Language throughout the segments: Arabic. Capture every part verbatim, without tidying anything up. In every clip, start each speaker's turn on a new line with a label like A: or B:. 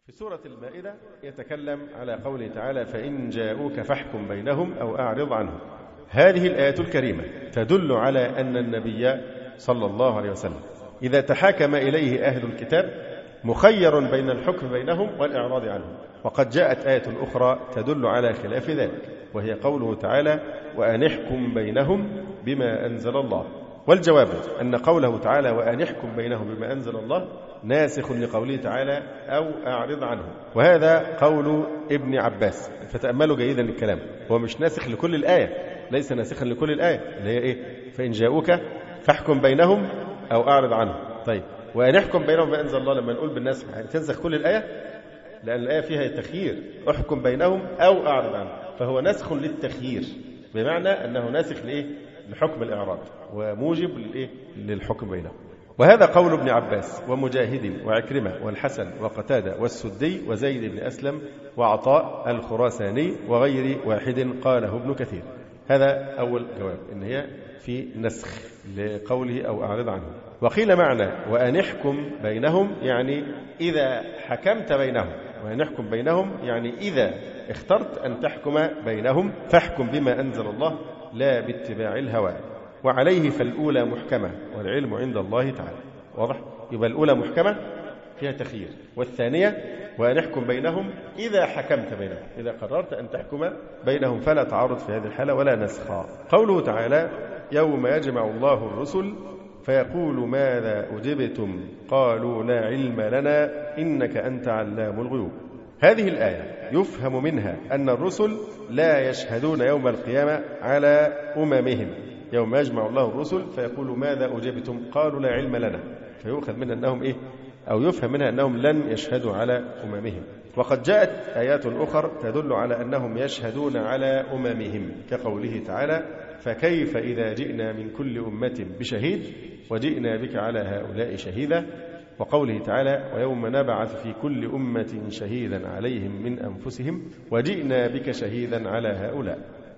A: في سورة المائدة يتكلم على قوله تعالى: فإن جاءوك فاحكم بينهم أو أعرض عنهم. هذه الآية الكريمة تدل على أن النبي صلى الله عليه وسلم إذا تحاكم إليه أهل الكتاب مخير بين الحكم بينهم والإعراض عنهم. وقد جاءت آية أخرى تدل على خلاف ذلك، وهي قوله تعالى: وأن احكم بينهم بما أنزل الله. والجواب أن قوله تعالى وأن احكم بينهم بما أنزل الله ناسخ لقوله تعالى أو أعرض عنهم، وهذا قول ابن عباس. فتأملوا جيدا الكلام، هو مش ناسخ لكل الآية، ليس ناسخا لكل الآية اللي هي إيه؟ فإن جاءوك فاحكم بينهم أو أعرض عنهم. طيب، وأن احكم بينهم بما أنزل الله لما نقول بالنسخ يعني تنسخ كل الآية؟ لأن الآية فيها تخيير، احكم بينهم أو أعرض عنهم، فهو نسخ للتخيير، بمعنى أنه ناسخ لإيه؟ لحكم الإعراض وموجب للإيه؟ للحكم بينهم. وهذا قول ابن عباس ومجاهد وعكرمة والحسن وقتادة والسدي وزيد بن أسلم وعطاء الخراساني وغير واحد قاله ابن كثير. هذا أول جواب، إن هي في نسخ لقوله أو أعرض عنه. وقيل معنى وأن احكم بينهم يعني إذا حكمت بينهم، وأن احكم بينهم يعني إذا اخترت أن تحكم بينهم فاحكم بما أنزل الله لا باتباع الهوى. وعليه فالأولى محكمة والعلم عند الله تعالى. واضح؟ يبقى الأولى محكمة فيها تخيير، والثانية وأن احكم بينهم إذا حكمت بينهم، إذا قررت أن تحكم بينهم فلا تعارض في هذه الحالة ولا نسخ. قوله تعالى يوم يجمع الله الرسل فيقول ماذا أجبتم قالوا لا علم لنا إنك أنت علام الغيوب. هذه الآية يفهم منها أن الرسل لا يشهدون يوم القيامة على أممهم. يوم يجمع الله الرسل فيقول ماذا أجبتم قالوا لا علم لنا، فيؤخذ منها أنهم إيه؟ أو يفهم منها أنهم لن يشهدوا على أممهم. وقد جاءت آيات أخرى تدل على أنهم يشهدون على أممهم، كقوله تعالى فكيف إذا جئنا من كل أمة بشهيد وجئنا بك على هؤلاء شهيدا. وقوله تعالى ويوم نبعث في كل أمة شهيدا عليهم من أنفسهم وجئنا بك شهيدا على هؤلاء.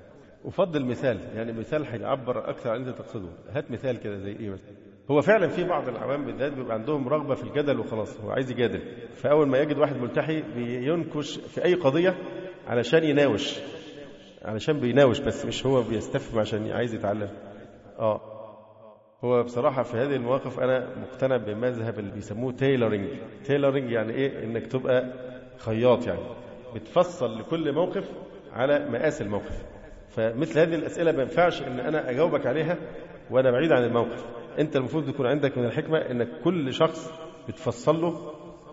A: أفضل مثال، يعني مثال هيعبر أكثر عن أنت تقصده. هات مثال كده زي إيه مثلا؟ هو فعلا في بعض العوام بالذات بيبقى عندهم رغبة في الجدل وخلاص، هو عايز يجادل، فأول ما يجد واحد ملتحي بينكش في أي قضية علشان يناوش، علشان بيناوش بس مش هو بيستفهم عشان عايز يتعلم. آه هو بصراحة في هذه المواقف أنا مقتنع بمذهب اللي بيسموه تيلرينج. تيلرينج يعني إيه؟ إنك تبقى خياط، يعني بتفصل لكل موقف على مقاس الموقف. فمثل هذه الأسئلة ما ينفعش إن أنا أجاوبك عليها وأنا بعيد عن الموقف. أنت المفروض يكون عندك من الحكمة إنك كل شخص بتفصل له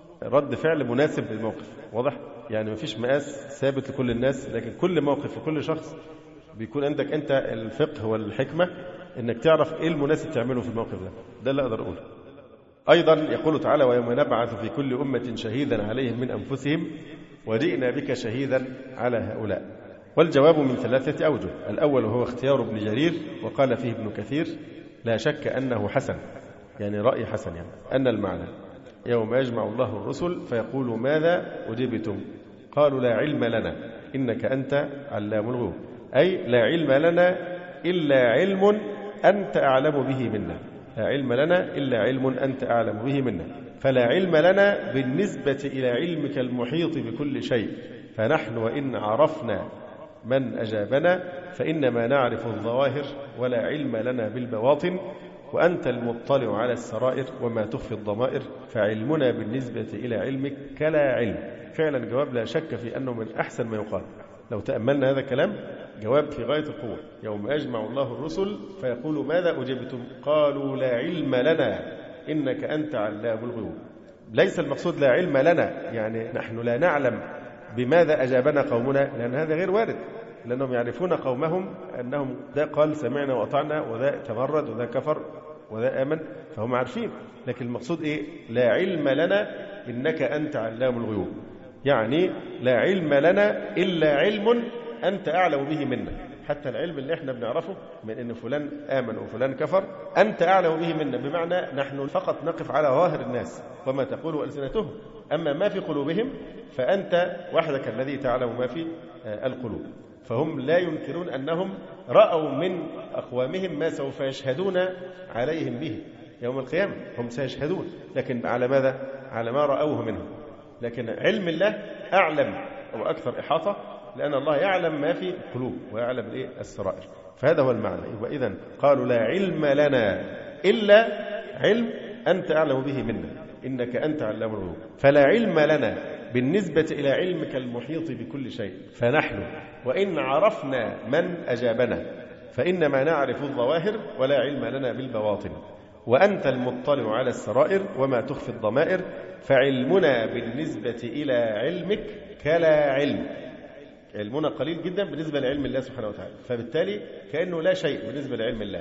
A: رد فعل مناسب للموقف. واضح؟ يعني ما فيش مقاس ثابت لكل الناس، لكن كل موقف وكل شخص بيكون عندك أنت الفقه والحكمة إنك تعرف إيه المناسب تعمله في الموقف ده. ده اللي أقدر أقوله. أيضا يقول تعالى ويوم نبعث في كل أمة شهيدا عليهم من أنفسهم وجئنا بك شهيدا على هؤلاء. والجواب من ثلاثة أوجه. الأول هو اختيار ابن جرير وقال فيه ابن كثير لا شك أنه حسن، يعني رأي حسن، يعني أن المعنى يوم يجمع الله الرسل فيقول ماذا أجبتم قالوا لا علم لنا إنك أنت علام الغيوب، أي لا علم لنا إلا علم أنت أعلم به منا. لا علم لنا إلا علم أنت أعلم به منا، فلا علم لنا بالنسبة إلى علمك المحيط بكل شيء، فنحن وإن عرفنا من أجابنا فإنما نعرف الظواهر ولا علم لنا بالبواطن، وأنت المطلع على السرائر وما تخفي الضمائر، فعلمنا بالنسبة إلى علمك كلا علم. فعلا جواب لا شك في أنه من أحسن ما يقال. لو تأملنا هذا الكلام جواب في غاية القوة. يوم يجمع الله الرسل فيقول ماذا أجبتم قالوا لا علم لنا إنك أنت علام الغيوب. ليس المقصود لا علم لنا يعني نحن لا نعلم بماذا أجابنا قومنا، لأن هذا غير وارد، لأنهم يعرفون قومهم أنهم ذا قال سمعنا وأطعنا وذا تمرد وذا كفر وذا آمن، فهم عارفين. لكن المقصود إيه؟ لا علم لنا إنك أنت علام الغيوب، يعني لا علم لنا إلا علم أنت أعلم به منا. حتى العلم اللي احنا بنعرفه من أن فلان آمن وفلان كفر أنت أعلم به منا، بمعنى نحن فقط نقف على ظاهر الناس وما تقول ألسنتهم، أما ما في قلوبهم فأنت وحدك الذي تعلم ما في القلوب. فهم لا ينكرون أنهم رأوا من أقوامهم ما سوف يشهدون عليهم به يوم القيامة، هم سيشهدون، لكن على ماذا؟ على ما رأوه منهم. لكن علم الله أعلم وأكثر إحاطة، لأن الله يعلم ما في القلوب ويعلم إيه السرائر. فهذا هو المعنى. وإذا قالوا لا علم لنا إلا علم أنت أعلم به منا إنك أنت علام الغيوب. فلا علم لنا بالنسبة إلى علمك المحيط بكل شيء، فنحن وإن عرفنا من أجابنا فإنما نعرف الظواهر ولا علم لنا بالبواطن، وأنت المطلع على السرائر وما تخفي الضمائر، فعلمنا بالنسبة إلى علمك كلا علم. علمنا قليل جدا بالنسبة لعلم الله سبحانه وتعالى، فبالتالي كأنه لا شيء بالنسبة لعلم الله.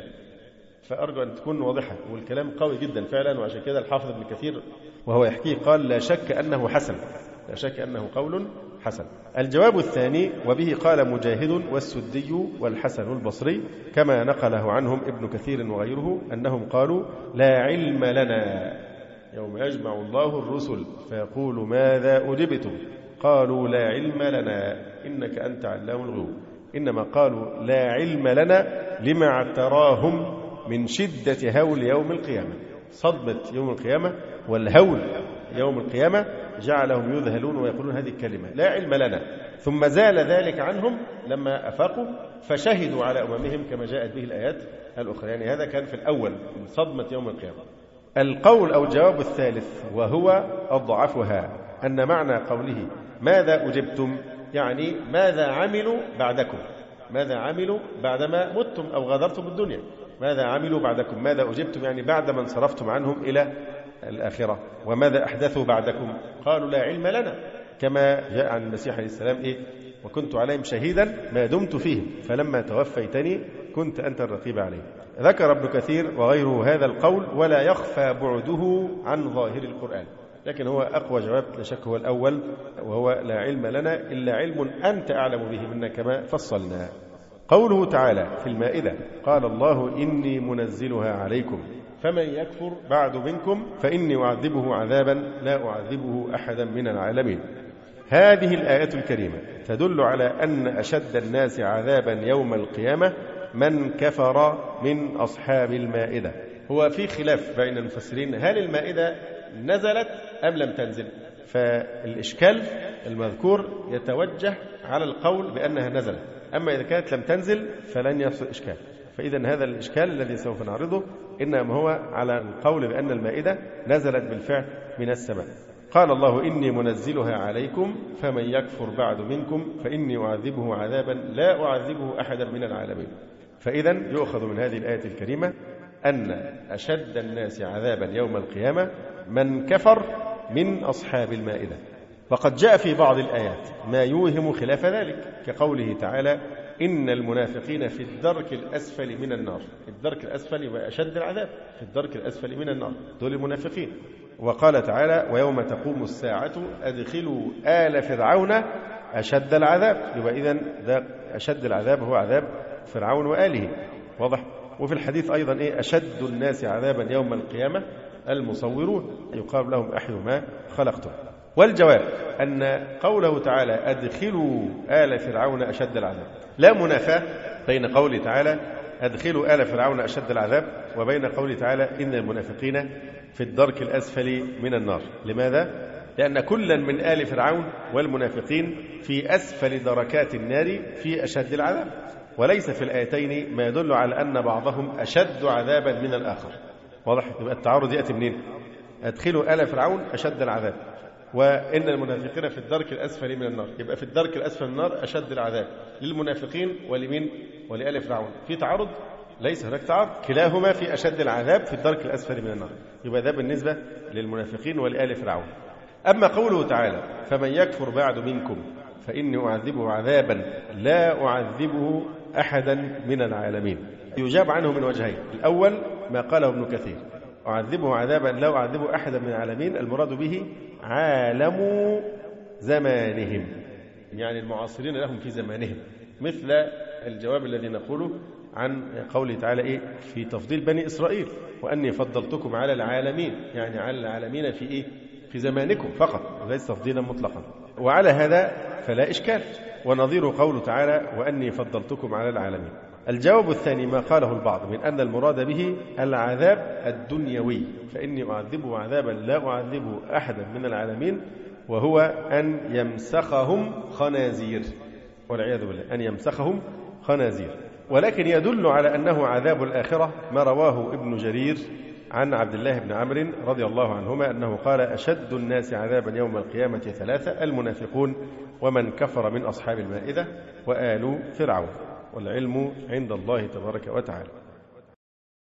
A: فأرجو أن تكون واضحة، والكلام قوي جدا فعلا، وعشان كده الحافظ ابن كثير وهو يحكيه قال لا شك أنه حسن، لا شك أنه قول حسن. الجواب الثاني وبه قال مجاهد والسدي والحسن البصري كما نقله عنهم ابن كثير وغيره أنهم قالوا لا علم لنا يوم يجمع الله الرسل فيقول ماذا أجبتم قالوا لا علم لنا إنك أنت علام الغيوب، إنما قالوا لا علم لنا لما اعتراهم من شدة هول يوم القيامة. صدمة يوم القيامة والهول يوم القيامة جعلهم يذهلون ويقولون هذه الكلمة لا علم لنا، ثم زال ذلك عنهم لما أفاقوا فشهدوا على أممهم كما جاءت به الآيات الأخرى. يعني هذا كان في الأول من صدمة يوم القيامة. القول أو الجواب الثالث وهو أضعفها أن معنى قوله ماذا أجبتم يعني ماذا عملوا بعدكم، ماذا عملوا بعدما متم أو غادرتم الدنيا، ماذا عملوا بعدكم، ماذا أجبتم يعني بعد ما انصرفتم عنهم إلى الآخرة، وماذا أحدثوا بعدكم قالوا لا علم لنا، كما جاء عن المسيح عليه السلام إيه وكنت عليهم شهيدا ما دمت فيهم فلما توفيتني كنت أنت الرقيب عليهم. ذكر ابن كثير وغيره هذا القول ولا يخفى بعده عن ظاهر القرآن، لكن هو أقوى جواب لا شك هو الأول وهو لا علم لنا إلا علم أنت أعلم به منا كما فصلنا. قوله تعالى في المائدة قال الله إني منزلها عليكم فمن يكفر بعد منكم فإني أعذبه عذابا لا أعذبه أحدا من العالمين. هذه الآية الكريمة تدل على أن أشد الناس عذابا يوم القيامة من كفر من أصحاب المائدة. هو في خلاف بين المفسرين هل المائدة نزلت أم لم تنزل، فالإشكال المذكور يتوجه على القول بأنها نزلت، أما إذا كانت لم تنزل فلن يحصل إشكال. فإذا هذا الإشكال الذي سوف نعرضه إنما هو على القول بأن المائدة نزلت بالفعل من السماء. قال الله إني منزلها عليكم فمن يكفر بعد منكم فإني أعذبه عذابا لا أعذبه أحدا من العالمين. فإذا يؤخذ من هذه الآية الكريمة أن أشد الناس عذابا يوم القيامة من كفر من أصحاب المائدة. وقد جاء في بعض الآيات ما يوهم خلاف ذلك كقوله تعالى إن المنافقين في الدرك الأسفل من النار. الدرك الأسفل يبقى أشد العذاب، في الدرك الأسفل من النار دول المنافقين. وقال تعالى ويوم تقوم الساعة أدخلوا آل فرعون أشد العذاب، يبقى إذن ده أشد العذاب هو عذاب فرعون وآله، واضح. وفي الحديث أيضا إيه أشد الناس عذابا يوم القيامة المصورون يقال لهم أحيوا ما خلقتم. والجواب أن قوله تعالى أدخلوا آل فرعون أشد العذاب لا منافاة بين قوله تعالى أدخلوا آل فرعون أشد العذاب وبين قوله تعالى إن المنافقين في الدرك الأسفل من النار. لماذا؟ لأن كلا من آل فرعون والمنافقين في أسفل دركات النار في أشد العذاب، وليس في الآيتين ما يدل على أن بعضهم أشد عذابا من الآخر، واضح. يبقى التعارض يأتي منين؟ أدخلوا آل فرعون أشد العذاب وإن المنافقين في الدرك الأسفل من النار، يبقى في الدرك الأسفل من النار أشد العذاب للمنافقين ولمن ولآل فرعون. في تعارض؟ ليس هناك تعارض، كلاهما في أشد العذاب في الدرك الأسفل من النار، يبقى ده بالنسبة للمنافقين ولآل فرعون. أما قوله تعالى فمن يكفر بعد منكم فإني أعذبه عذابا لا أعذبه أحدا من العالمين، يجاب عنه من وجهين. الأول ما قاله ابن كثير أعذبه عذابا لا أعذبه أحدا من العالمين، المراد به عالم زمانهم، يعني المعاصرين لهم في زمانهم، مثل الجواب الذي نقوله عن قوله تعالى إيه في تفضيل بني إسرائيل وأني فضلتكم على العالمين، يعني على العالمين في إيه في زمانكم فقط وليس تفضيلا مطلقا. وعلى هذا فلا إشكال، ونظير قوله تعالى وأني فضلتكم على العالمين. الجواب الثاني ما قاله البعض من أن المراد به العذاب الدنيوي، فإني أعذبه عذابا لا أعذبه أحدا من العالمين، وهو أن يمسخهم خنازير، والعياذ بالله، أن يمسخهم خنازير. ولكن يدل على أنه عذاب الآخرة ما رواه ابن جرير عن عبد الله بن عمرو رضي الله عنهما أنه قال: أشد الناس عذابا يوم القيامة ثلاثة: المنافقون، ومن كفر من أصحاب المائدة، وآل فرعون، والعلم عند الله تبارك وتعالى.